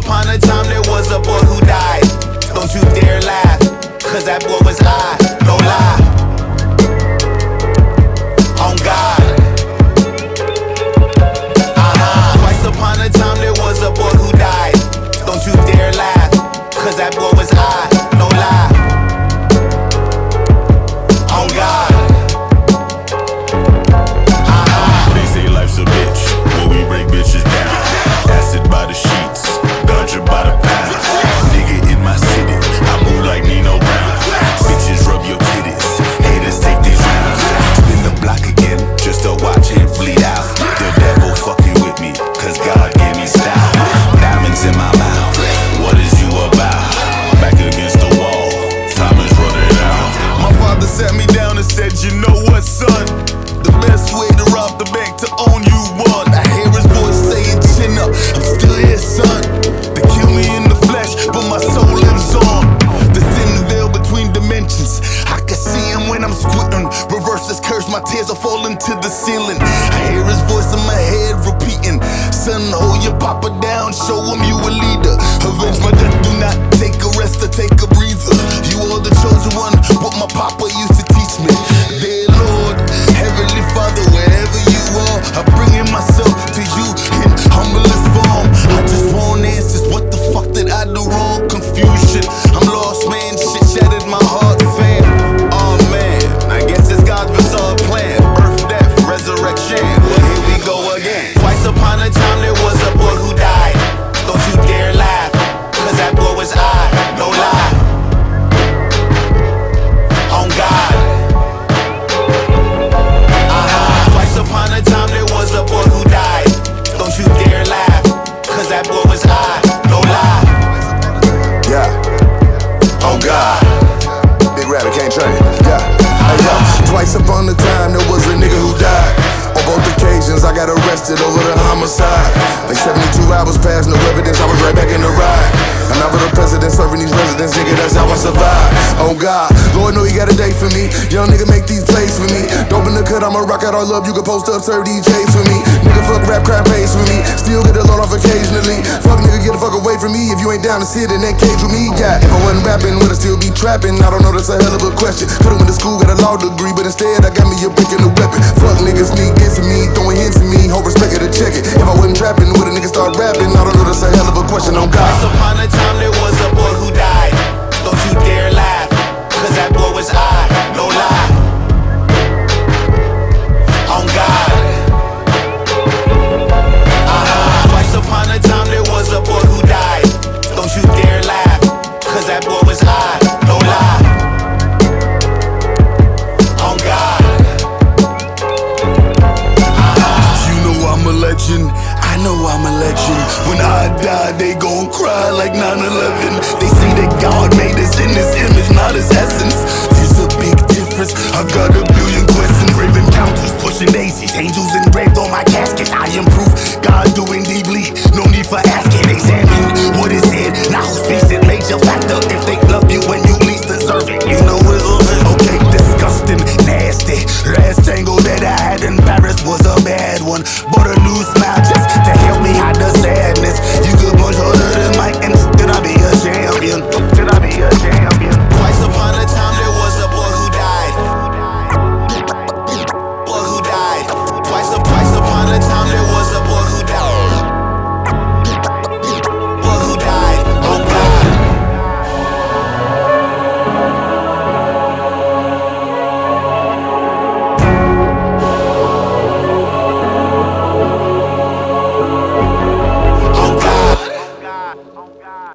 upon a time there was a boy who died. Don't you dare laugh, cause that boy was I, no lie. On God. Twice upon a time there was a boy who died. Don't you dare laugh, cause that boy was I, no lie. On God. They say life's a bitch, but we break bitches down. Acid by the sheets, ganja by the pound. Nigga in my city, I move like Nino Brown. Bitches rub your titties, haters take these rounds. Spin the block again, just to watch it bleed out. The devil fucking with me, cause God gave me style. Diamonds in my mouth, what is you about? Back against the wall, time is running out. My father sat me down and said, you know what, son? The best way to rob the bank to own you one. I hear his voice saying, chin up, I'm still here, son. They kill me in the flesh, but my soul lives on. The thin veil between dimensions, I can see him when I'm squinting. Reverse this curse, my tears are falling to the ceiling. I hear his voice in my head repeating, son, hold your papa down, show him you a leader. Avenge my death, do not take a rest or take a breather. You are the chosen one, what my papa used to teach me. Dear Lord, Heavenly Father, wherever you are, I'm bringing myself to you in humblest form. I just want answers, what the fuck did I do wrong? Confusion, I'm lost, man, shit shattered my heart, fam. Oh man, I guess it's God's bizarre plan. Birth, death, resurrection, well here we go again. Twice upon a time there was a boy who died. Don't you dare laugh, cause that boy was I, no lie. On God. Twice upon a time there was a boy who died. Don't you dare laugh, cause that boy was I, no lie. Yeah, on God. Big Rabbit can't train. Yeah, hey yo. Twice upon a time there was a nigga who died. On both occasions I got arrested over the homicide. Like 72 hours past, no evidence, I was right back in the ride. And now for the president serving these residents, nigga, that's how I survive. Oh God, Lord know he got a day for me. Young nigga make these plays for me. Dope in the cut, I'ma rock out all love. You can post up, serve DJs for me. Nigga fuck rap, crime pays for me. Still get a load off occasionally. Fuck nigga, get the fuck away from me. If you ain't down to sit in that cage with me, yeah. If I wasn't rapping, would I still be trapping? I don't know, that's a hell of a question. Could've went to school, got a law degree, but instead I got me a brick and a weapon. Fuck niggas sneak this to me, throwing hints at me, hope respect it to check it. If I wasn't trapping, would a nigga start rapping? I don't know, that's a hell of a question. On God. Once upon a time there was a boy who died. Don't you dare laugh, cause that boy was I, no lie. On God. Twice upon a time there was a boy who died. Don't you dare laugh, cause that boy was I, no lie. On God. You know I'm a legend, I know I'm a legend. When I die, they gon' cry like 9/11. They say that God made us in His image, not His essence. There's a big difference, I got a billion questions. Grave encounters, pushing daisies, angels engraved on my casket. I am proof, God doing deeply, no need for asking. Examine what is it, now who speaks it? Major factor, if they love you when you least deserve it. You know it's okay, disgusting, nasty. Last tango that I had in Paris was a bad one. Bought a new smile just to help me hide the sadness. You could punch harder than Mike and still I be a champion. Still I be a champion. Twice upon a time there was a boy who died. Boy who died. Twice upon a time there was a boy who died. Boy who died. Oh God. Oh God.